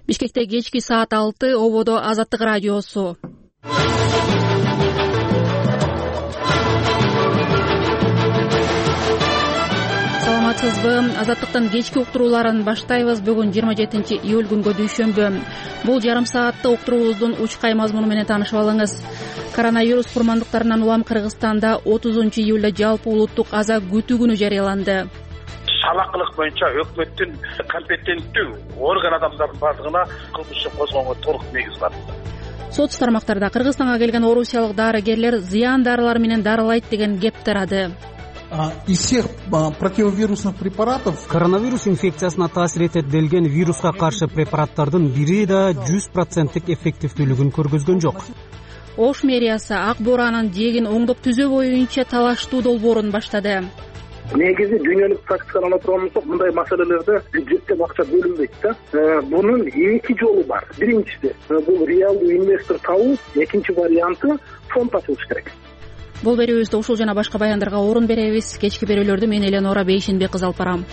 Бишкекте кечки саат 6 ободо Азаттык радиосу. Саламатсызбы? Азаттыктын кечки уктурууларын баштайбыз. Бүгүн 27 июль күнгө дүйшөмбү. Бул жарым саатты уктуруубуздун учкай мазмуну менен таанышып алыңыз. Коронавирус курмандыктарынан улам Кыргызстанда 30 июлда жалпы улуттук аза күтүү күнү жарыяланды. Салакылык боюнча өкмөттүн компетенттүү орган адамдарынын бардыгына кылмыш ишин козгоого толук негиз бар. Соц тармактарда Кыргызстанга келген орусиялык дарыгерлер зыян дарылар менен дарылайт деген кеп тарады. Из всех противовирусных препаратов коронавирус инфекциясына таасир этет делген вируска каршы препараттардын бири да 100% эффективдүүлүгүн көргөзгөн жок. Ош мэриясы ак бууранын дегин оңдоп түзөө боюнча талаштуу долбоорун баштады. Негизи дүйнөлүк практиканы отурган болсок, мындай маселелерде бюджеттен акча бөлүнбөйт да. Бунун эки жолу бар. Биринчиси бул реалдуу инвестор табуу, экинчи варианты фонд ачылыш керек. Бул берүүбүздө ушул жана башка баяндарга орун беребиз. Кечки берүүлөрдү мен Эленора Бейшенбек кыз алып барам.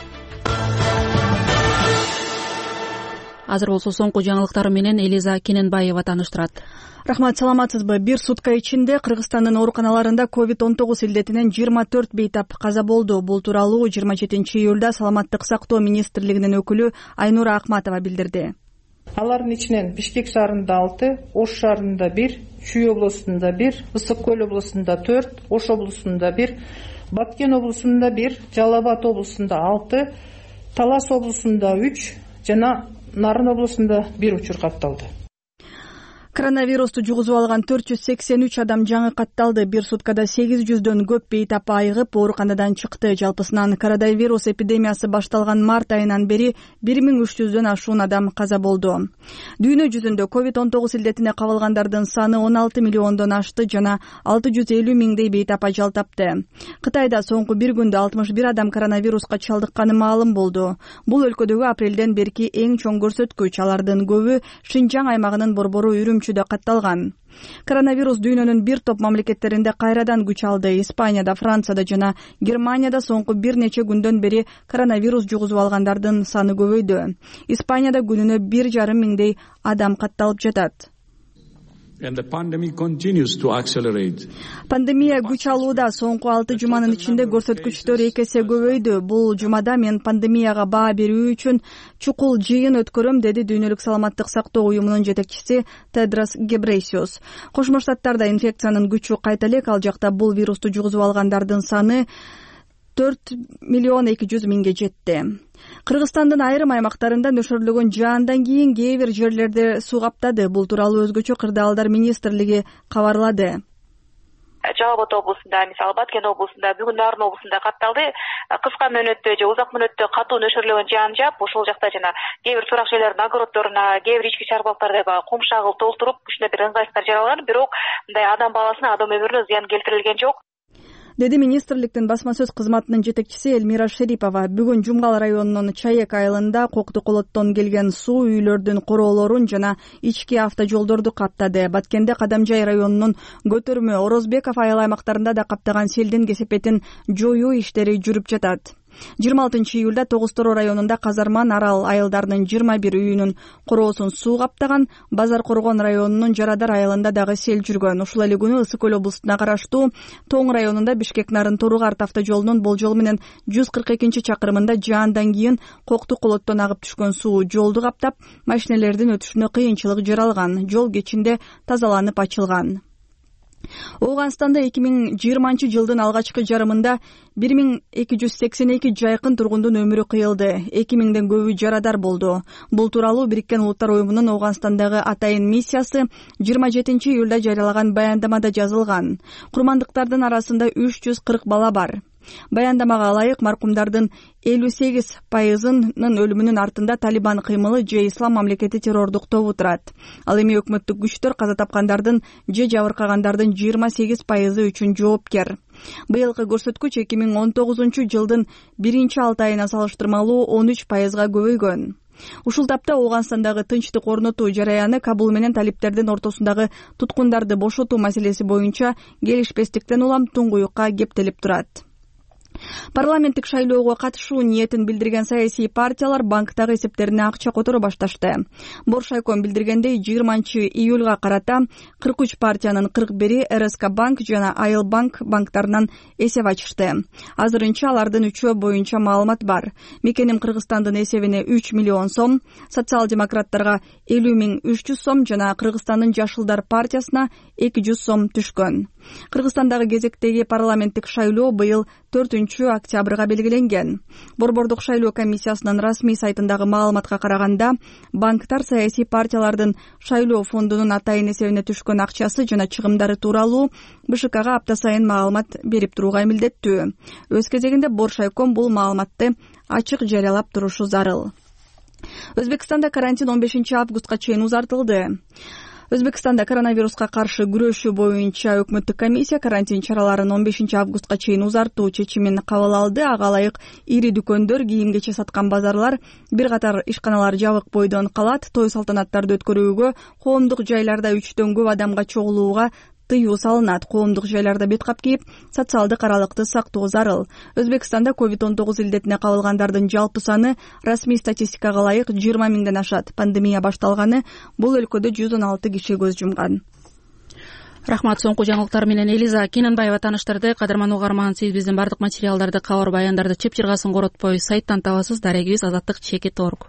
Азыр болсо соңку жаңылыктар менен Элиза Кененбаева тааныштырат. Рахмат, саламатсызбы? Бир сутка ичинде Кыргызстандын ооруканаларында COVID-19 илдетинен 24 бейтап каза болду. Бул тууралуу 27 июлда Саламаттык сактоо министрлигинин өкүлү Айнура Акматова билдирди. Алардын ичинен Бишкек шаарында 6, Ош шаарында 1, Чүй облусунда 1, Ысык көл облусунда 4, Ош облусунда 1, Баткен облусунда 1, Жалал Абад облусунда 6, Талас облусунда 3 жана Нарын облусунда 1 учур катталды. Коронавирусту жугузуп алган 483 адам жаңы катталды. Бир суткада 800дөн көп бейтап айыгып ооруканадан чыкты. Жалпысынан коронавирус эпидемиясы башталган март айынан бери 1300дөн ашуун адам каза болду. Дүйнө жүзүндө COVID-19 илдетине кабылгандардын саны 16 миллиондон ашты жана 650 миңдей бейтап ажал тапты. Кытайда соңку бир күндө 61 адам коронавируска чалдыкканы маалым болду. Бул өлкөдөгү апрелден берки эң чоң көрсөткүч. Алардын көбү Шинжаң аймагынын борбору Үрүмчүдө катталган. Коронавирус дүйнөнүн бир топ мамлекеттеринде кайрадан күч алды. Испанияда, Францияда жана Германияда соңку бир нече күндөн бери коронавирус жугузуп алгандардын саны көбөйдү. Испанияда күнүнө 1,5 миңдей адам катталып жатат. Пандемия күч алууда. Соңку 6 жуманын ичинде көрсөткүчтөр 2 эсе көбөйдү. Бул жумада мен пандемияга баа берүү үчүн чукул жыйын өткөрөм, деди Дүйнөлүк саламаттык сактоо уюмунун жетекчиси Тедрос Гебрейсиус. Кошмо Штаттарда инфекциянын күчү кайта элек. Ал жакта бул вирусту жугузуп алгандардын саны 4,2 миллион жетти. Кыргызстандын айрым аймактарында нөшөрлөгөн жаандан кийин кээ бир жерлерде суу каптады. Бул тууралуу өзгөчө кырдаалдар министрлиги кабарлады. Жалал Абад облусунда, мисалы Баткен облусунда, бүгүн Нарын облусунда катталды. Кыска мөөнөттө же узак мөөнөттө катуу нөшөрлөгөн жаан жаап, ошол жакта жана кээ бир турак жерлердин огороддоруна, кээ бир ички чарбалыктарда кум шагыл толтуруп, ушундай бир ыңгайсыздар жаралган, бирок мындай адам баласына, адам өмүрүнө зыян келтирилген жок, деди министрликтин басма сөз кызматынын жетекчиси Элмира Шерипова. Бүгүн Жумгал районунун Чаек айылында Коктукулоттон келген суу үйлөрдүн короолорун жана ички автожолдорду каптады. Баткенде Кадамжай районунун Көтөрмө, Орозбеков айыл аймактарында да каптаган селдин кесепетин жоюу иштери жүрүп жатат. 26 июлда Тогуз-Тороо районунда Казарман, Арал айылдарынын 21 үйүнүн короосун суу каптаган. Базар Коргон районунун Жарадар айылында дагы сел жүргөн. Ушул эле күнү Ысык көл облусуна караштуу Тоң районунда Бишкек Нарын Торугарт автожолунун болжол менен 142 чакырымында жаандан кийин Коктукулоттон агып түшкөн суу жолду каптап, машинелердин өтүшүнө кыйынчылык жаралган. Жол кечинде тазаланып ачылган. Ооганстанда 2020 жылдын алгачкы жарымында 1282 жайкын тургундун өмүрү кыйылды. 2000ден көбү жарадар болду. Бул тууралуу Бириккен Улуттар уюмунун Ооганстандагы атайын миссиясы 27 июлда жарыялаган баяндамада жазылган. Курмандыктардын арасында 340 бала бар. Баяндамага ылайык маркумдардын 58%-нын өлүмүнүн артында Талибан кыймылы же Ислам мамлекети террордук тобу турат. Ал эми өкмөттүк күчтөр каза тапкандардын же жабыркагандардын 28% үчүн жоопкер. Быйылкы көрсөткүч 2019 жылдын 1-6 айына салыштырмалуу 13%га көбөйгөн. Ушул тапта Ооганстандагы тынчтык орнотуу жараяны Кабул менен талиптердин ортосундагы туткундарды бошотуу маселеси боюнча келишпестиктен улам туңгуюкка кептелип турат. Парламенттик шайлоого катышуу ниетин билдирген саясий партиялар банктагы эсептерине акча которо башташты. Боршайком билдиргендей 20-июлга карата 43 партиянын 41 РСК банк жана Айыл банк банктарынан эсеп ачышты. Азырынча алардын 3 боюнча маалымат бар. Мекеним Кыргызстандын эсебине 3 миллион сом, социал-демократтарга 50.300 сом жана Кыргызстандын Жашылдар партиясына 200 сом түшкөн. Кыргызстандагы кезектеги парламенттик шайлоо быйыл 4-октябрга белгиленген. Борбордук шайлоо комиссиясынын расмий сайтындагы маалыматка караганда, банктар саясий партиялардын шайлоо фондунун атайын эсебине түшкөн акчасы жана чыгымдары тууралуу БШКга апта сайын маалымат берип турууга милдеттүү. Өз кезегинде Боршайком бул маалыматты ачык жарыялап турушу зарыл. Өзбекстанда карантин 15 августка чейин узартылды. Өзбекстанда коронавируска каршы күрөшүү боюнча өкмөттүк комиссия карантин чараларын 15 августка чейин узартуу чечимин кабыл алды. Ага ылайык ири дүкөндөр, кийим-кече саткан базарлар, бир катар ишканалар жабык бойдон калат. Той салтанаттарды өткөрүүгө, коомдук жайларда 3төн көп адамга чогулууга тыюу салынат. Коомдук жайларда бет кап кийип, социалдык аралыкты сактоо зарыл. Өзбекстанда COVID-19 илдетине кабылгандардын жалпы саны расмий статистикага ылайык 20 миңден ашат. Пандемия башталганы бул өлкөдө 116 киши көз жумган. Рахмат. Соңку жаңылыктар менен Элиза Кененбаева тааныштырды. Кадырман угарман, сиз биздин бардык материалдарды, кабар баяндарды чеп-чыргасын коротпой сайттан табасыз. Дарегибиз azаттык.org.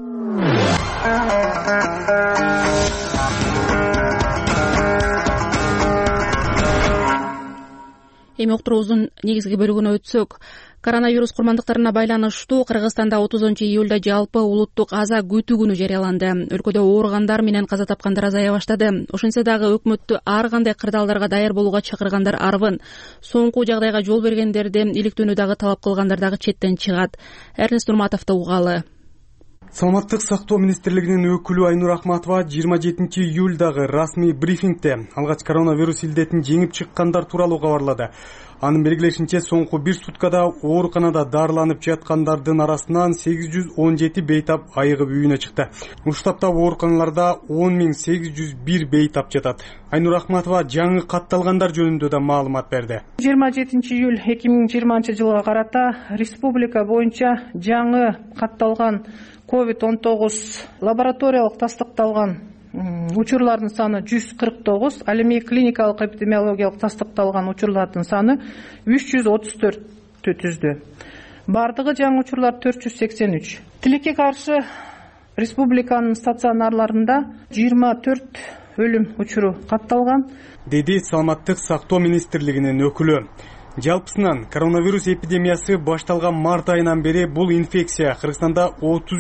Эми уктуруубуздун негизги бөлүгүнө өтсөк, коронавирус курмандыктарына байланыштуу Кыргызстанда 30-июлда жалпы улуттук аза күтүү күнү жарыяланды. Өлкөдө ооругандар менен каза тапкандар азая баштады. Ошентсе дагы өкмөттү ар кандай кырдаалдарга даяр болууга чакыргандар арбын. Соңку жагдайга жол бергендерди иликтөөнү дагы талап кылгандар дагы четтен чыгат. Эрнест Нурматовду угалы. Саламаттык сактоо министрлигинин өкүлү Айнур Ахматова 27-июлдагы расмий брифингде алгач коронавирус илдетин жеңип чыккандар тууралуу кабарлады. Анын белгилешинче, соңку бир суткада ооруканада дарыланып жаткандардын арасынан 817 бейтап айыгып үйүнө чыкты. Уштапта ооруканаларда 10.801 бейтап жатат. Айнур Ахматова жаңы катталгандар жөнүндө да маалымат берди. 27-июль 2020 жылга карата республика боюнча жаңы катталган COVID-19 лабораториялык тастыкталган учурлардын саны 149, ал эми клиникалык эпидемиологиялык тастыкталган учурлардын саны 334 түздү. Бардыгы жаңы учурлар 483. Тилекке каршы республиканын стационарларында 24 өлүм учуру катталган, деди Саламаттык сактоо министрлигинин өкүлү. Жалпысынан коронавирус эпидемиясы башталган март айынан бери бул инфекция Кыргызстанда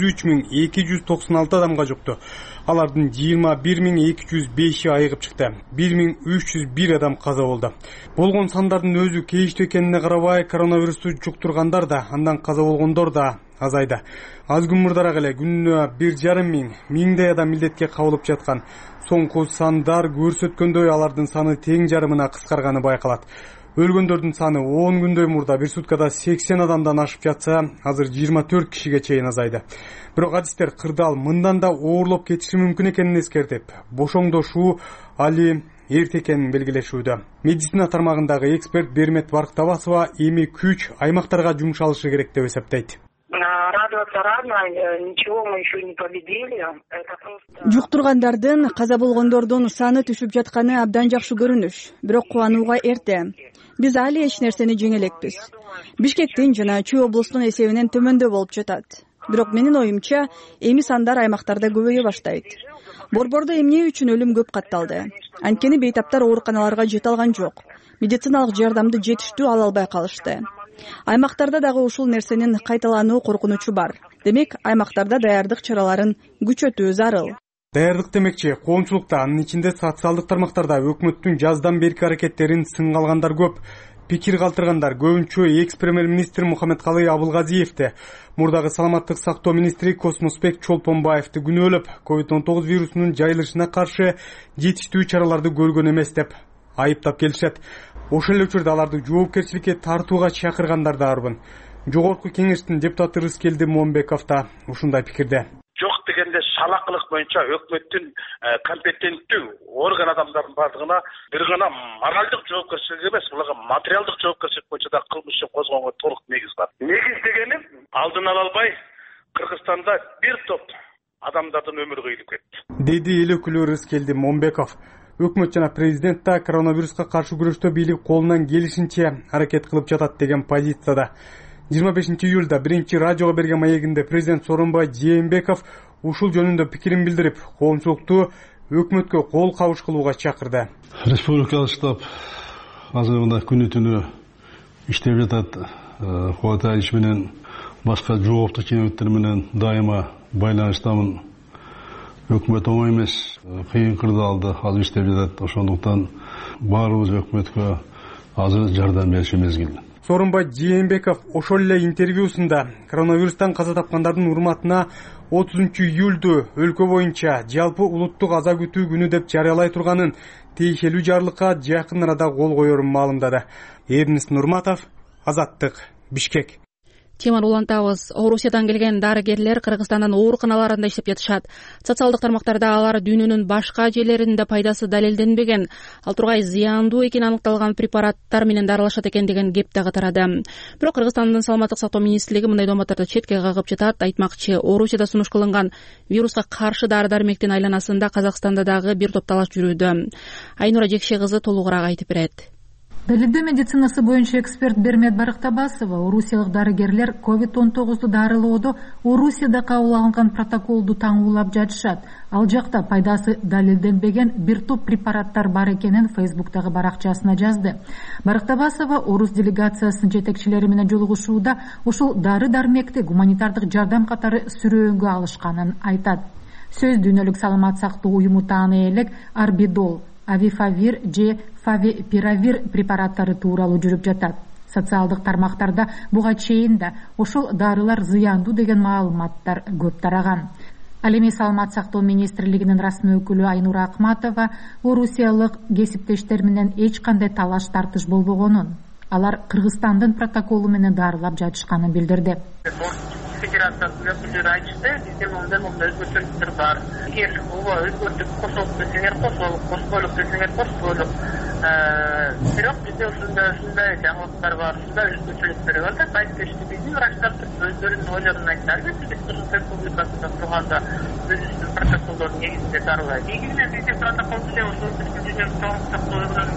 33.296 адамга жукту. Алардын 21.205 айыгып чыкты. 1.301 адам каза болду. Болгон сандардын өзү кейиштүү экенине карабай, коронавирусту жуктургандар да, андан каза болгондор да азайды. Аз күн мурдараак эле күнүнө 1,5 миңдей адам илдетке кабылып жаткан. Соңку сандар көрсөткөндөй алардын саны тең жарымына кыскарганы байкалат. Өлгөндөрдүн саны 10 күндөй мурда бир суткада 80 адамдан ашып жатса, азыр 24 кишиге чейин азайды. Бирок адистер кырдаал мындан да оорлоп кетиши мүмкүн экенин эскертип, бошоңдошуу али эрте экенин белгилешүүдө. Медицина тармагындагы эксперт Бермет Барктабасова эми күч аймактарга жумшалышы керек деп эсептейт. Радоваться рано, ничего мы еще не победили. Жуктургандардын, каза болгондордун саны түшүп жатканы абдан жакшы көрүнүш. Бирок кубанууга эрте. Биз али эч нерсени жеңе элекпиз. Бишкектин жана Чүй облустунун эсебинен төмөндө болуп жатат. Бирок менин оюмча, эми сандар аймактарда көбөйө баштайт. Борбордо эмне үчүн өлүм көп катталды? Анткени бейтаптар ооруканаларга жете алган жок. Медициналык жардамды жетиштүү ала албай калышты. Аймактарда дагы ушул нерсенин кайталануу коркунучу бар. Демек, аймактарда даярдык чараларын күчөтүү зарыл. Даярдык демекчи, коомчулукта, анын ичинде социалдык тармактарда өкмөттүн жаздан берки аракеттерин сынга алгандар көп. Пикир калтыргандар көбүнчө экс-премьер-министр Мухаммедкалый Абылгазиевди, мурдагы саламаттык сактоо министри Космосбек Чолпонбаевди күнөөлөп, COVID-19 вирусунун жайылышына каршы жетиштүү чараларды көргөн эмес деп айыптап келишет. Ошол эле учурда аларды жоопкерчиликке тартууга чакыргандар да арбын. Жогорку кеңештин депутаты Рыскелди Момбеков да ушундай пикирде. жок дегенде салакылык боюнча өкмөттүн компетенттүү орган адамдарынын бардыгына бир гана моралдык жоопкерчилик эмес, буларга материалдык жоопкерчилик боюнча да кылмыш ишин козгоого толук негиз бар. Негиз дегеним алдын ала албай Кыргызстанда бир топ адамдардын өмүрү кыйылып кетти, деди эл өкүлү Рыскелди Момбеков. Өкмөт жана президент да коронавируска каршы күрөштө бийлик колунан келишинче аракет кылып жатат деген позицияда. 25 июлда биринчи радиого берген маегинде президент Сооронбай Жээнбеков ушул жөнүндө пикирин билдирип, коомчулукту өкмөткө кол кабыш кылууга чакырды. Республикалык штаб азыр мына күнү түнү иштеп жатат. Кубатай менен башка жооптуу ченеметтер менен дайыма байланыштамын. Өкмөт оңой эмес, кыйын кырдаалда азыр иштеп жатат. Ошондуктан баарыбыз өкмөткө азыр жардам бериши мезгил. Сооронбай Жээнбеков ошол эле интервьюсунда коронавирустан каза тапкандардын урматына 30 июлду өлкө боюнча жалпы улуттук аза күтүү күнү деп жарыялай турганын, тиешелүү жарлыкка жакын арада кол коерун маалымдады. Эрнест Нурматов, Азаттык, Бишкек. Теманы улантабыз. Орусиядан келген дарыгерлер Кыргызстандын ооруканаларында иштеп жатышат. Социалдык тармактарда алар дүйнөнүн башка жерлеринде пайдасы далилденбеген, ал тургай зыяндуу экени аныкталган препараттар менен дарылашат экен деген кеп дагы тарады. Бирок Кыргызстандын Саламаттык сактоо министрлиги мындай дооматтарды четке кагып жатат. Айтмакчы, Орусияда сунуш кылынган вируска каршы дары-дармектин айланасында Казакстанда дагы бир топ талаш жүрүүдө. Айнура Жекше кызы толугураак айтып берет. Далилдөө медицинасы боюнча эксперт Бермет Барыктабасова орусиялык дарыгерлер COVID-19 дарылоодо Орусияда кабыл алынган протоколду таңуулап жатышат. Ал жакта пайдасы далилденбеген бир топ препараттар бар экенин Фейсбуктагы баракчасына жазды. Барыктабасова орус делегациясынын жетекчилери менен жолугушууда ушул дары-дармекти гуманитардык жардам катары сүрөөнгө алышканын айтат. Сөз Дүйнөлүк саламат сактоо уюму тааны элек Арбидол, Авифавир же Фавипиравир препараттары тууралуу жүрүп жатат. Социалдык тармактарда буга чейин да ошол дарылар зыяндуу деген маалыматтар көп тараган. Ал эми Саламат сактоо министрлигинин расмий өкүлү Айнура Акматова орусиялык кесиптештер менен эч кандай талаш тартыш болбогонун, алар Кыргызстандын протоколу менен дарылап жатышканын билдирди. Федерациясынын өкүлдөрү айтышты, бизде мындай өзгөчөлүктөр бар. Эгер ооба өзгөртүп кошолуп десеңер кошолуп, кошпойлук десеңер кошпойлук. Бирок бизде ушундай жаңылыктар бар, ушундай өзгөчөлүктөр бар деп айтып кетишти. Биздин врачтар өздөрүнүн ойлорун айтты. Биз Кыргыз Республикасында турганда өзүбүздүн протоколдордун негизинде дарылайт. Негизинен бизде протокол деле ошол Дүйнөлүк саламат сактоо уюмунун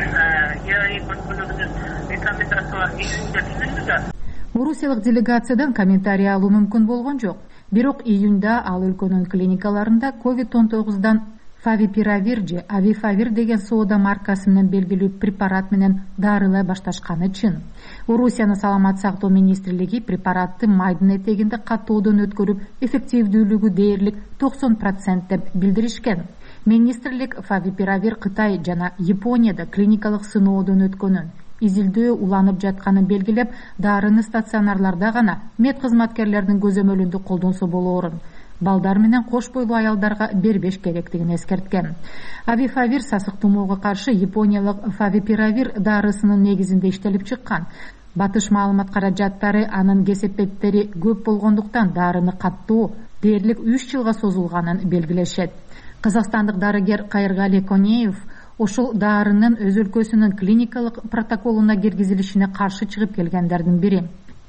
рекомендациялары негизинде түзүлдү да. Орусиялык делегациядан комментарий алуу мүмкүн болгон жок. Бирок июнда ал өлкөнүн клиникаларында COVID-19 Фавипиравир же Авифавир деген соода маркасы менен белгилүү препарат менен дарылай башташканы чын. Орусиянын Саламат сактоо министрлиги препаратты майдын этегинде каттоодон өткөрүп, эффективдүүлүгү дээрлик 90% деп билдиришкен. Министрлик Фавипиравир Кытай жана Японияда клиникалык сыноодон өткөнүн, изилдөө уланып жатканын белгилеп, дарыны стационарларда гана мед кызматкерлердин көзөмөлүндө колдонсо болоорун, балдар менен кош бойлуу аялдарга бербеш керектигин эскерткен. Авифавир сасык тумоого каршы Япониялык Фавипиравир дарысынын негизинде иштелип чыккан. Батыш маалымат каражаттары анын кесепеттери көп болгондуктан дарыны каттоо дээрлик 3 жылга созулганын белгилешет. Казакстандык дарыгер Кайыргали Конеев ошол дарынын өз өлкөсүнүн клиникалык протоколуна киргизилишине каршы чыгып келгендердин бири.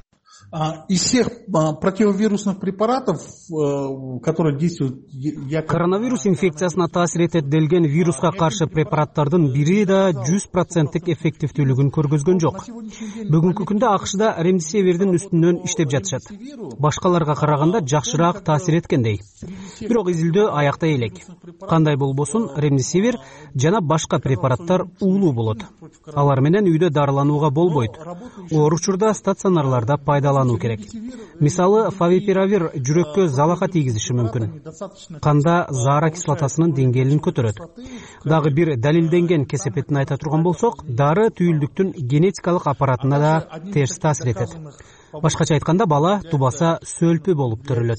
Из всех противовирусных препаратов, которые действуют... Коронавирус инфекциясына таасир этет делген вируска каршы препараттардын бири да 100% эффективдүүлүгүн көргөзгөн жок. Бүгүнкү күндө АКШда ремдисивирдин үстүнөн иштеп жатышат. Башкаларга караганда жакшыраак таасир эткендей. Бирок изилдөө аякта элек. Кандай болбосун, ремдисивир жана башка препараттар уулуу болот. Алар менен үйдө дарыланууга болбойт. Оор учурда стационарларда пайдалануу керек. Мисалы, Фавипиравир жүрөккө залака тийгизиши мүмкүн. Канда заара кислотасынын деңгээлин көтөрөт. Дагы бир далилденген кесепетин айта турган болсок, дары түйүлдүктүн генетикалык аппаратына да терс таасир этет. Башкача айтканда, бала тубаса сөлпү болуп төрөлөт.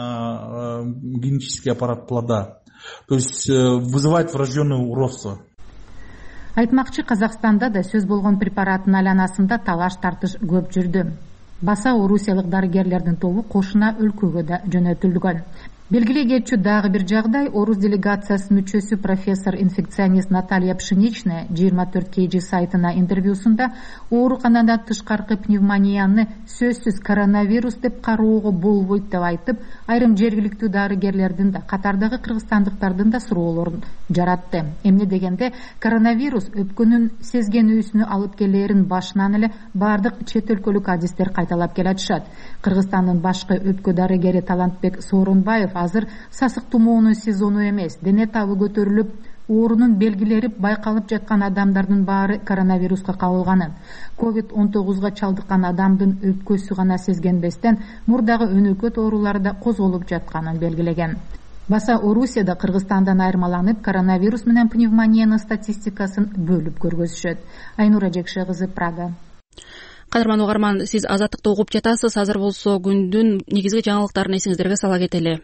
Генетический аппарат плода. То есть вызывает врожденное уродство. Айтмакчы, Казакстанда да сөз болгон препараттын айланасында талаш тартыш көп жүрдү. Баса орусиялык дарыгерлердин тобу кошуна өлкөгө да жөнөтүлгөн. Белгилей кетчү дагы бир жагдай орус делегациясынын мүчөсү профессор инфекционист Наталья Пшеничная 24kg сайтына интервьюсунда ооруканадан тышкаркы пневмонияны сөзсүз коронавирус деп кароого болбойт деп айтып, айрым жергиликтүү дарыгерлердин да катардагы кыргызстандыктардын да суроолорун жаратты. Эмне дегенде коронавирус өпкөнүн сезгенүүсүнө алып келээрин башынан эле бардык чет өлкөлүк адистер кайталап келатышат. Кыргызстандын башкы өпкө дарыгери Талантбек Сооронбаев азыр сасык тумоонун сезону эмес, дене табы көтөрүлүп, оорунун белгилери байкалып жаткан адамдардын баары коронавируска кабылганын, COVID-19 чалдыккан адамдын өпкөсү гана сезгенбестен мурдагы өнөкөт оорулары да козголуп жатканын белгилеген. Баса Орусияда Кыргызстандан айырмаланып, коронавирус менен пневмониянын статистикасын бөлүп көргөзүшөт. Айнура Жекше кызы, Прага. Кадырман угарман, сиз Азаттыкты угуп жатасыз. Азыр болсо күндүн негизги жаңылыктарын эсиңиздерге сала кетели.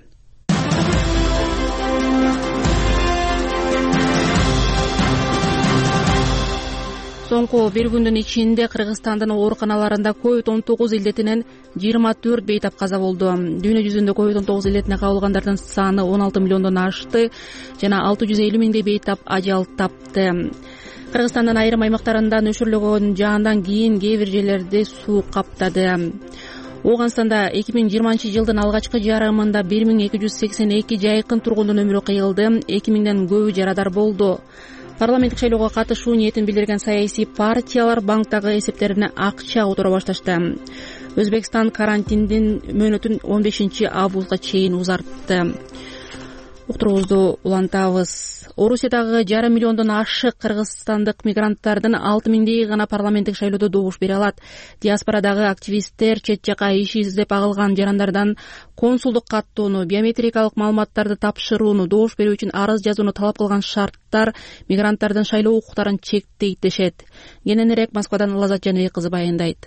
Соңку бир күндүн ичинде Кыргызстандын ооруканаларында COVID-19 илдетинен 24 бейтап каза болду. Дүйнө жүзүндө COVID-19 илдетине кабылгандардын саны 16 миллиондон ашты жана 650 миңдей бейтап ажал тапты. Кыргызстандын айрым аймактарында нөшүрлөгөн жаандан кийин кээ бир жерлерди суу каптады. Ооганстанда 2020 жылдын алгачкы жарымында 1282 жайкын тургундун өмүрү кыйылды, 2000ден көбү жарадар болду. Парламенттик шайлоого катышуу ниетин билдирген саясий партиялар банктагы эсептерине акча отура башташты. Өзбекстан карантиндин мөөнөтүн 15 августка чейин узартты. Уктуруубузду улантабыз. Орусиядагы 1,5 миллиондон ашык кыргызстандык мигранттардын 6 миңдей гана парламенттик шайлоодо добуш бере алат. Диаспорадагы активисттер чет жака иш издеп агылган жарандардан консулдук каттоону, биометрикалык маалыматтарды тапшырууну, добуш берүү үчүн арыз жазууну талап кылган шарттар мигранттардын шайлоо укуктарын чектейт дешет. Кененирээк Москвадан Лазат Жаныбек кызы баяндайт.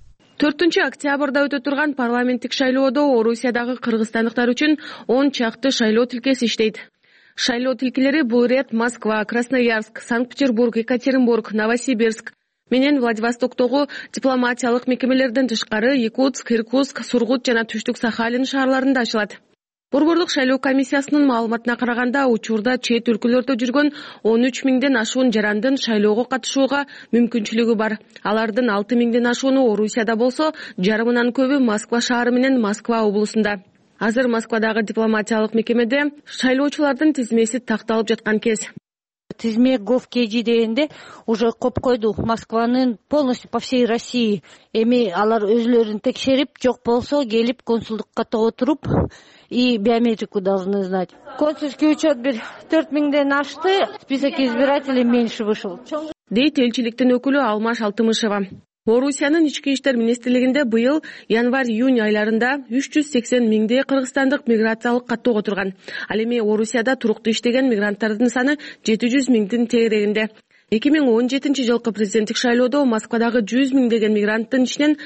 4 октябрда өтө турган парламенттик шайлоодо Орусиядагы кыргызстандыктар үчүн 10 чакты шайлоо тилкеси иштейт. Шайлоо тилкелери бул ирет Москва, Красноярск, Санкт-Петербург, Екатеринбург, Новосибирск менен Владивостоктогу дипломатиялык мекемелерден тышкары Якутск, Иркутск, Сургут жана Түштүк Сахалин шаарларында ачылат. Борборлук шайлоо комиссиясынын маалыматына караганда, учурда чет өлкөлөрдө жүргөн 13 миңден ашуун жарандын шайлоого катышууга мүмкүнчүлүгү бар. Алардын 6 миңден ашууну Орусияда болсо, жарымынан көбү Москва шаары менен Москва облусунда. Азыр Москвадагы дипломатиялык мекемеде шайлоочулардын тизмеси такталып жаткан кез. Тизме Gov.kg дегенде уже коп койду. Москванын полностью по всей России. Эми алар өзлөрүн текшерип, жок болсо келип консулдукка отуруп и биометрику должны знать. Консульский учет бир 4 миңден ашты, список избирателей меньше вышел. Дейт элчиликтин өкүлү Алмаш Алтымышева. Орусиянын ички иштер министрлигинде быйыл январь-июнь айларында 380 миңдей кыргызстандык миграциялык каттоого турган. Ал эми Орусияда туруктуу иштеген мигранттардын саны 700 миңдин тегерегинде. 2017 жылкы президенттик шайлоодо Москвадагы 100 миңдеген мигранттын ичинен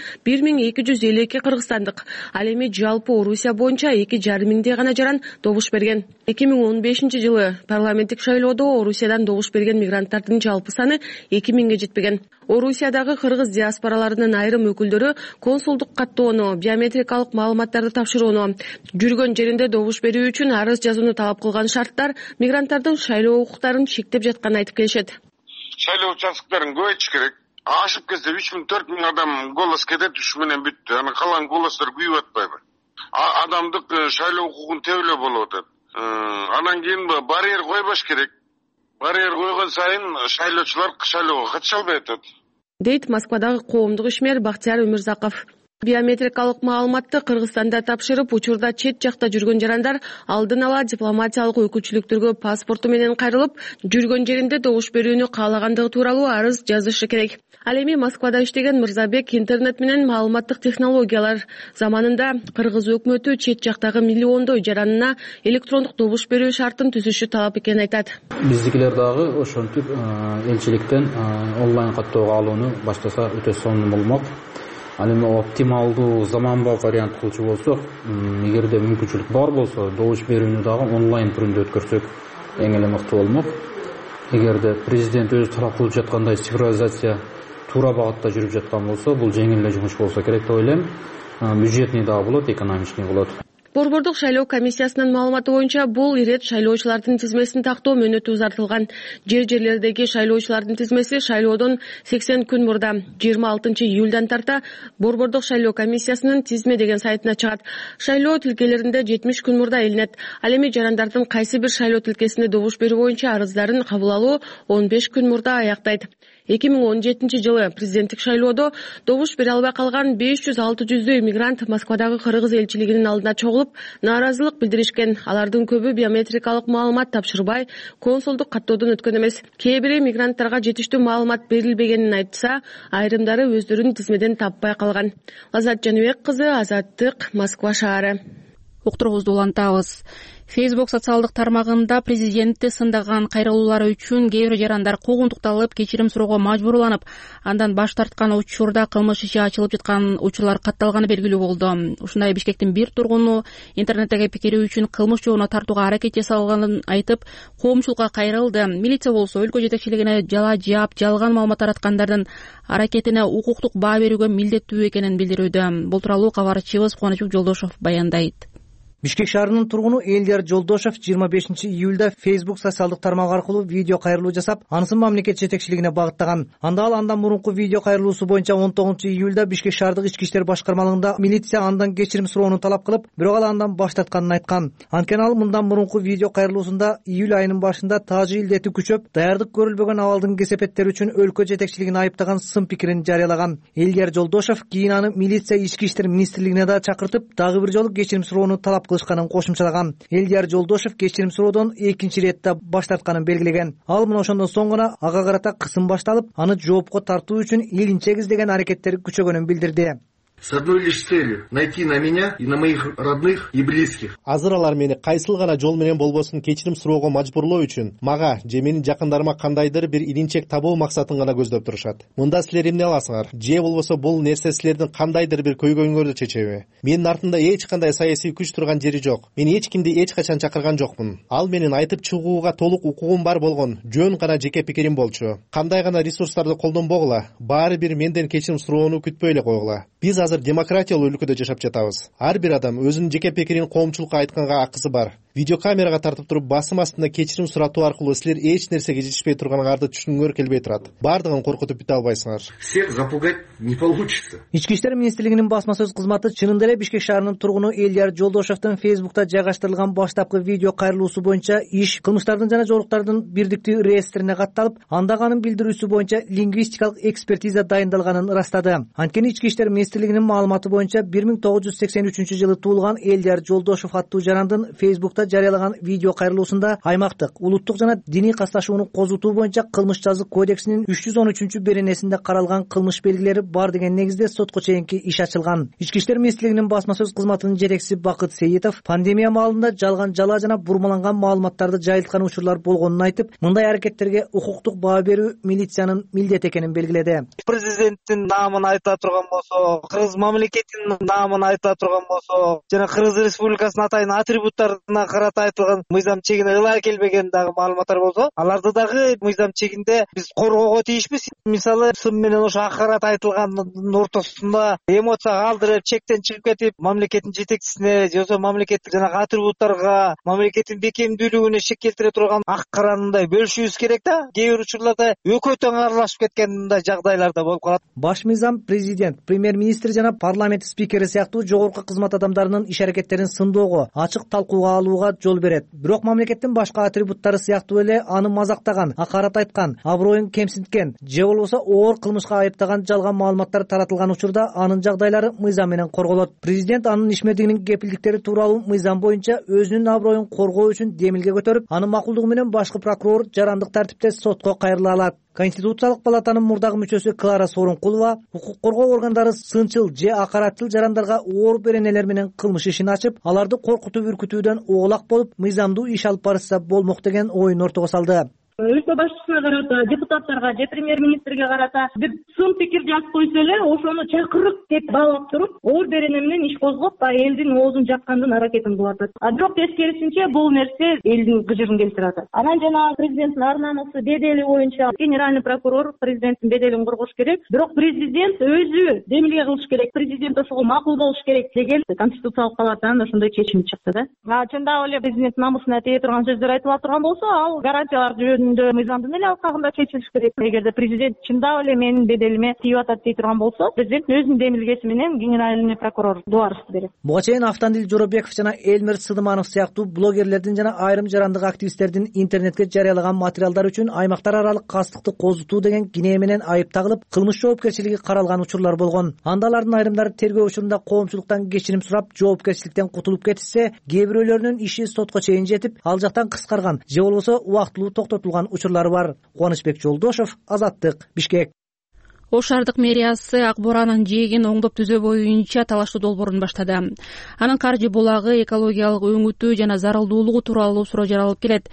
1252 кыргызстандык. Ал эми жалпы Орусия боюнча 2,5 миңдей гана жаран добуш берген. 2015 жылы парламенттик шайлоодо Орусиядан добуш берген мигранттардын жалпы саны 2 миңге жетпеген. Орусиядагы кыргыз диаспораларынын айрым өкүлдөрү консулдук каттоону, биометрикалык маалыматтарды тапшырууну, жүргөн жеринде добуш берүү үчүн арыз жазууну талап кылган шарттар мигранттардын шайлоо укуктарын чектеп жатканын айтып келишет. Шайлоо участкаларын көбөйтүш керек. Ашып кезде 3,000-4 миң адам голос кетет, 3 менен бүттү. Аны калган голосдор күйүп атпайбы? Адамдык шайлоо укугун тебелөө болуп атат. Анан кийин барьер койбош керек. Барьер койгон сайын шайлоочулар шайлоого катыша албай атат. Дейт Москвадагы коомдук ишмер Бактияр Өмүрзаков. Биометрикалык маалыматты Кыргызстанда тапшырып, учурда чет жакта жүргөн жарандар алдын ала дипломатиялык өкүлчүлүктөргө паспорту менен кайрылып, жүргөн жеринде добуш берүүнү каалагандыгы тууралуу арыз жазышы керек. Ал эми Москвада иштеген Мырзабек интернет менен маалыматтык технологиялар заманында кыргыз өкмөтү чет жактагы миллиондой жаранына электрондук добуш берүү шартын түзүшү талап экенин айтат. Биздикилер дагы ошентип элчиликтен онлайн каттоого алууну баштаса өтө сонун болмок. Ал эми оптималдуу заманбап вариант кылчу болсок, эгерде мүмкүнчүлүк бар болсо, добуш берүүнү дагы онлайн түрүндө өткөрсөк эң эле мыкты болмок. Эгерде президент өзү талап кылып жаткандай цифровизация туура багытта жүрүп жаткан болсо, бул жеңил эле жумуш болсо керек деп ойлойм. Бюджетный дагы болот, экономичный болот. Борбордук шайлоо комиссиясынын маалыматы боюнча бул ирет шайлоочулардын тизмесин тактоо мөөнөтү узартылган. Жер-жерлердеги шайлоочулардын тизмеси шайлоодон 80 күн мурда 26 июлдан тарта Борбордук шайлоо комиссиясынын тизме деген сайтына чыгат. Шайлоо тилкелеринде 70 күн мурда илинет. Ал эми жарандардын кайсы бир шайлоо тилкесине добуш берүү боюнча арыздарын кабыл алуу 15 күн мурда аяктайт. 2017 жылы президенттик шайлоодо добуш бере албай калган 500-600 иммигрант Москвадагы кыргыз элчилигинин алдына чогулуп, нааразылык билдиришкен. Алардын көбү биометрикалык маалымат тапшырбай, консулдук каттоодон өткөн эмес. Кээ бири мигранттарга жетиштүү маалымат берилбегенин айтса, айрымдары өздөрүн тизмеден таппай калган. Азат Жаныбек кызы, Азаттык, Москва шаары. Уктуруубузду улантабыз. Facebook социалдык тармагында президентти сындаган кайрылуулары үчүн кээ бир жарандар куугунтукталып, кечирим суроого мажбурланып, андан баш тарткан учурда кылмыш иши ачылып жаткан учурлар катталганы белгилүү болду. Ушундай Бишкектин бир тургуну интернеттеги пикири үчүн кылмыш жообуна тартууга аракет жасалганын айтып, коомчулукка кайрылды. Милиция болсо өлкө жетекчилигине жала жаап, жалган маалымат тараткандардын аракетине укуктук баа берүүгө милдеттүү экенин билдирүүдө. Бул тууралуу кабарчыбыз Кубанычбек Жолдошов баяндайт. Бишкек шаарынын тургуну Элдияр Жолдошов 25 июлда Facebook социалдык тармак аркылуу видео кайрылуу жасап, анысын мамлекет жетекчилигине багыттаган. Анда ал андан мурунку видео кайрылуусу боюнча 19 июлда Бишкек шаардык ички иштер башкармалыгында милиция андан кечирим суроону талап кылып, бирок ал андан баш тартканын айткан. Анткени ал мындан мурунку видео кайрылуусунда июль айынын башында таажы илдети күчөп, даярдык көрүлбөгөн абалдын кесепеттери үчүн өлкө жетекчилигин айыптаган сын пикирин жарыялаган. Элдияр Жолдошов кийин аны милиция ички иштер министрлигине да чакыртып, дагы бир жолу кечирим суроону талап кылышканын кошумчалаган. Элдияр Жолдошов кечирим суроодон экинчи иретте баш тартканын белгилеген. Ал мына ошондон соң гана ага карата кысым башталып, аны жоопко тартуу үчүн илинчек издеген аракеттери күчөгөнүн билдирди. С одной лишь целью — найти на меня и на моих родных и близких. Азыр алар мени кайсыл гана жол менен болбосун кечирим суроого мажбурлоо үчүн мага же менин жакындарыма кандайдыр бир илинчек табуу максатын гана көздөп турушат. Мында силер эмне аласыңар? Же болбосо бул нерсе силердин кандайдыр бир көйгөйүңөрдү чечеби? Менин артымда эч кандай саясий күч турган жери жок. Мен эч кимди эч качан чакырган жокмун. Ал менин айтып чыгууга толук укугум бар болгон жөн гана жеке пикирим болчу. Кандай гана ресурстарды колдонбогула, баары бир менден кечирим суроону күтпөй эле койгула. Биз азыр демократиялуу өлкөдө жашап жатабыз. Ар бир адам өзүнүн жеке пикирин коомчулукка айтканга акысы бар. Видеокамерага тартып туруп басым астында кечирим суратуу аркылуу силер эч нерсеге жетишпей турганыңарды түшүнгүңөр келбей турат. Бардыгын коркутуп бүтө албайсыңар. Всех запугать не получится. Ички иштер министрлигинин басма сөз кызматы чынында эле Бишкек шаарынын тургуну Элдияр Жолдошовдун Facebook'та жайгаштырылган баштапкы видео кайрылуусу боюнча иш кылмыштардын жана жоруктардын бирдиктүү реестрине катталып, андагы анын билдирүүсү боюнча лингвистикалык экспертиза дайындалганын ырастады. Анткени ички иштер министрлигинин маалыматы боюнча 1983 жылы туулган Элдияр Жолдошов аттуу жарандын Facebook'та жарыялаган видео кайрылуусунда аймактык, улуттук жана диний касташууну козутуу боюнча кылмыш жазык кодексинин 313-беренесинде каралган кылмыш белгилери бар деген негизде сотко чейинки иш ачылган. Ички иштер министрлигинин басма сөз кызматынын жетекчиси Бакыт Сейитов пандемия маалында жалган жала жана бурмаланган маалыматтарды жайылткан учурлар болгонун айтып, мындай аракеттерге укуктук баа берүү милициянын милдети экенин белгиледи. Президенттин наамын айта турган болсо, кыргыз мамлекетинин наамын айта турган болсо, жана Кыргыз Республикасынын атайын атрибуттарына карата айтылган мыйзам чегине ылай келбеген дагы маалыматтар болсо, аларды дагы мыйзам чегинде биз коргоого тийишпиз. Мисалы, сын менен ошо акарат айтылгандын ортосунда эмоцияга алдырып, чектен чыгып кетип, мамлекеттин жетекчисине же болбосо мамлекеттик жана атрибуттарга, мамлекеттин бекемдүүлүгүнө шек келтире турган ак каранындай бөлүшүбүз керек да. Кээ бир учурларда экөө тең аралашып кеткен мындай жагдайлар да болуп калат. Баш мыйзам президент, премьер-министр жана парламент спикери сыяктуу жогорку кызмат адамдарынын иш аракеттерин сындоого, ачык талкууга алууга жол берет. Бирок мамлекеттин башка атрибуттары сыяктуу эле аны мазактаган, акарат айткан, аброюн кемсинткен же болбосо оор кылмышка айыптаган жалган маалыматтар таратылган учурда анын жагдайлары мыйзам менен корголот. Президент анын ишмердигинин кепилдиктери тууралуу мыйзам боюнча өзүнүн аброюн коргоо үчүн демилге көтөрүп, анын макулдугу менен башкы прокурор жарандык тартипте сотко кайрыла алат. Конституциялык палатанын мурдагы мүчөсү Клара Сооронкулова укук коргоо органдары сынчыл же акараттыл жарандарга оор беренелер менен кылмыш ишин ачып, аларды коркутуп үркүтүүдөн оолак болуп, мыйзамдуу иш алып барышса болмок деген оюн ортого салды. өлкө башчысына карата, депутаттарга же премьер-министрге карата бир сын пикир жазып койсо эле ошону чакырык деп баалап туруп оор берене менен иш козгоп элдин оозун жапкандын аракетин кылып атат. Бирок тескерисинче бул нерсе элдин гыжырын келтирип атат. Анан жанагы президенттин ар намысы бедели боюнча генеральный прокурор президенттин беделин коргош керек, бирок президент өзү демилге кылыш керек, президент ошого макул болуш керек деген конституциялык палатанын ошондой чечими чыкты да. Чындап эле президенттин намысына тие турган сөздөр айтыла турган болсо, ал гарантиялар жөнүндө мыйзамдын эле алкагында чечилиш керек. Эгерде президент чындап эле менин беделиме тийип атат дей турган болсо, президент өзүнүн демилгеси менен генеральный прокурор дуарышты берет. Буга чейин Автандил Жоробеков жана Элмир Сыдыманов сыяктуу блогерлердин жана айрым жарандык активисттердин интернетке жарыялаган материалдар үчүн аймактар аралык кастыкты козутуу деген кинее менен айып тагылып, кылмыш жоопкерчилиги каралган учурлар болгон. Анда алардын айрымдары тергөө учурунда коомчулуктан кечирим сурап, жоопкерчиликтен кутулуп кетишсе, кээ бирөөлөрүнүн иши сотко чейин жетип, ал жактан кыскарган же болбосо убактылуу токтотулган учурлары бар. Кубанычбек Жолдошов, Азаттык, Бишкек. Ош шаардык мэриясы Ак Бууранын жээгин оңдоп түзөө боюнча талаштуу долбоорун баштады. Анын каржы булагы, экологиялык өңүтүү жана зарылдуулугу тууралуу суроо жаралып келет.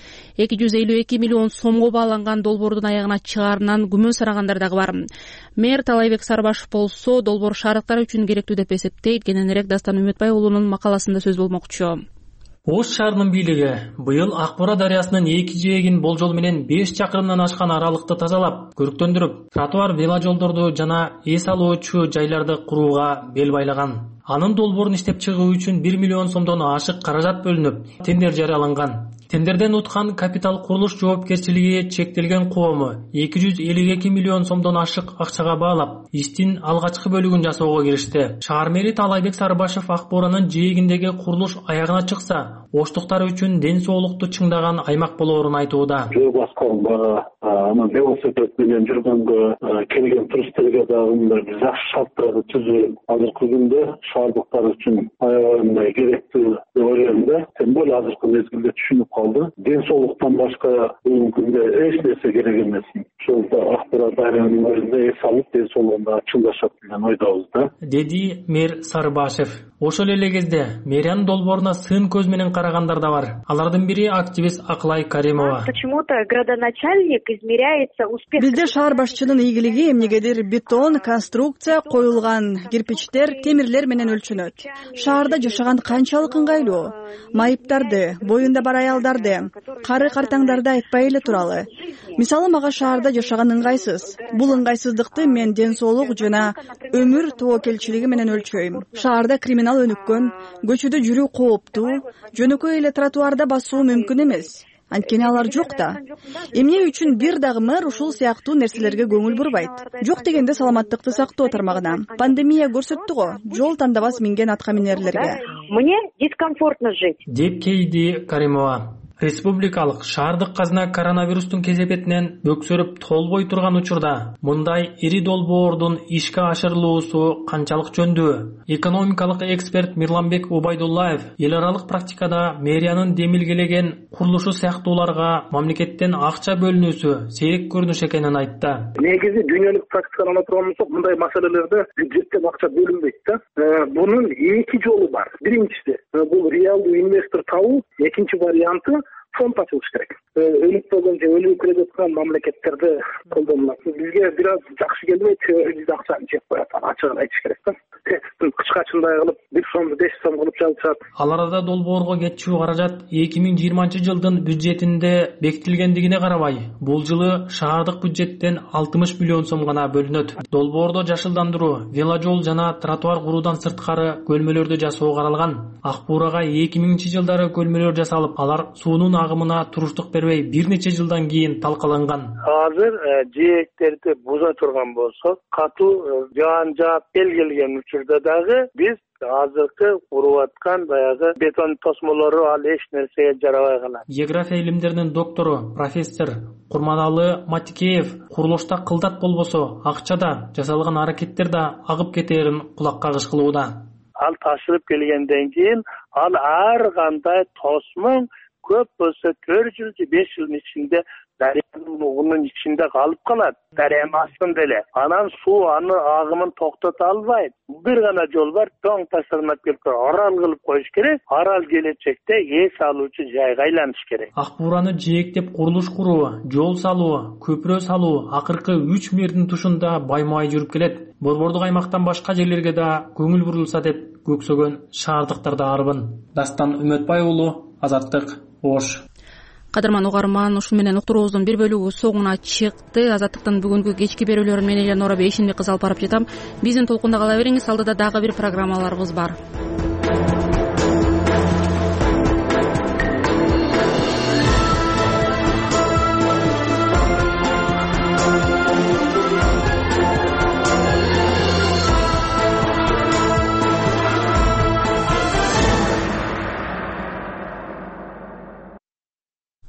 252 миллион сомго бааланган долбоордун аягына чыгаарынан күмөн санагандар дагы бар. Мэр Талайбек Сарбашев болсо долбоор шаардыктар үчүн керектүү деп эсептейт. Кененирээк Дастан Үмүтбай уулунун макаласында сөз болмокчу. Ош шаарынын бийлиги быйыл Ак Буура дарыясынын 2 жээгин болжол менен 5 чакырымдан ашкан аралыкты тазалап, көрктөндүрүп, тротуар, веложолдорду жана эс алуучу жайларды курууга бел байлаган. Анын долбоорун иштеп чыгуу үчүн 1 миллион сомдон ашык каражат бөлүнүп, тендер жарыяланган. Тендерден уткан капитал курулуш жоопкерчилиги чектелген коому 252 миллион сомдон ашык акчага баалап, иштин алгачкы бөлүгүн жасоого киришти. Шаар мэри Талайбек Сарбашев Ак Бууранын жээгиндеги курулуш аягына чыкса, оштуктар үчүн ден соолукту чыңдаган аймак болоорун айтууда. Жөө басканга, анан велосипед менен жүргөнгө келген туристтерге дагы бир жакшы шарттарды түзүп, азыркы күндө шаардыктар үчүн аябай керектүү деп ойлойм да. Тем более азыркы мезгилде түшүнүп калды. Ден соолуктан башка бүгүнкү күндө эч нерсе керек эмес. Ошондо Ак Буура дарыянын өзүндө эс алып, ден соолугунда чыңдашат деген ойдобуз да. Деди мэр Сарбашев. Ошол эле кезде мэриянын долбооруна сын көз менен карагандар да бар. Алардын бири активист Аклай Каримова. Почему-то градоначальник измеряется успехом. Бизде шаар башчынын ийгилиги эмнегедир бетон, конструкция коюлган кирпичтер, темирлер менен өлчөнөт. Шаарда жашаган канчалык ыңгайлуу? Майыптарды, боюнда бар аялдарды, кары картаңдарды айтпай эле туралы. Мисалы мага шаарда жашаган ыңгайсыз. Бул ыңгайсыздыкты мен ден соолук жана өмүр тобокелчилиги менен өлчөйм. Шаарда криминал өнүккөн, көчөдө жүрүү кооптуу, жөнөкөй эле тротуарда басуу мүмкүн эмес. Анткени алар жок да. Эмне үчүн бир дагы мэр ушул сыяктуу нерселерге көңүл бурбайт? Жок дегенде саламаттыкты сактоо тармагына. Пандемия көрсөттү го, жол тандабас минген атка минерлерге. Мне дискомфортно жить. Деп кейди Каримова. Республикалык шаардык казына коронавирустун кезепетинен бөксөрүп толбой турган учурда мындай ири долбоордун ишке ашырылуусу канчалык жөндүү? Экономикалык эксперт Мирланбек Убайдуллаев эл аралык практикада мэриянын демилгелеген курулушу сыяктууларга мамлекеттен акча бөлүнүүсү сейрек көрүнүш экенин айтты. Негизи дүйнөлүк практиканы ала турган болсок, мындай маселелерде бюджеттен акча бөлүнбөйт да. Бунун эки жолу бар. Биринчиси, бул реалдуу инвестор табуу, экинчи варианты фонд ачылыш керек. Өлүп болгон же өлүп келе жаткан мамлекеттерде колдонулат. Бизге бир аз жакшы келбейт, бизде акчаны жеп коет, ачыгын айтыш керек да. Текстин кычкачындай кылып 1 сомду 5 сом кылып жазышат. Ал арада долбоорго кетчү каражат 2020-жылдын бюджетинде бекитилгендигине карабай, бул жылы шаардык бюджеттен 60 миллион сом гана бөлүнөт. Долбоордо жашылдандыруу, веложол жана тротуар куруудан сырткары көлмөлөрдү жасоо каралган. Ак Буурага 2000-жылдары көлмөлөр жасалып, алар суунун агымына туруштук бербей бир нече жылдан кийин талкаланган. Азыр жээктерди буза турган болсок, катуу жаан жаап келген учурда дагы биз азыркы куруп аткан баягы бетон тосмолору ал эч нерсеге жарабай калат. География илимдеринин доктору, профессор Курманалы Матикеев курулушта кылдат болбосо акчада жасалган аракеттер да агып кетерин кулак кагыш кылууда. Ал ташылып келгенден кийин ал ар кандай тосмоң көп болсо 4 жыл же 5 жылдын ичинде дарыянын ичинде калып калат, дарыянын астында эле. Анан суу аны агымын токтото албайт. Бир гана жол бар, тоң ташталмап келип арал кылып коюш керек. Арал келечекте эс алуучу жайга айланыш керек. Ак буураны жээктеп курулуш куруу, жол салуу, көпүрө салуу акыркы 3 мээрдин тушунда баймай жүрүп келет. Борбордук аймактан башка жерлерге да көңүл бурулса деп көксөгөн шаардыктар да арбын. Дастан Үмөтбай уулу, Азаттык, Ош. Кадырман угарман, ушул менен уктуруубуздун бир бөлүгү соңуна чыкты. Азаттыктын бүгүнкү кечки берүүлөрүн мен Элена Орабек ишенбек кызы алып барып жатам. Биздин толкунда кала бериңиз. Алдыда дагы бир программаларыбыз бар.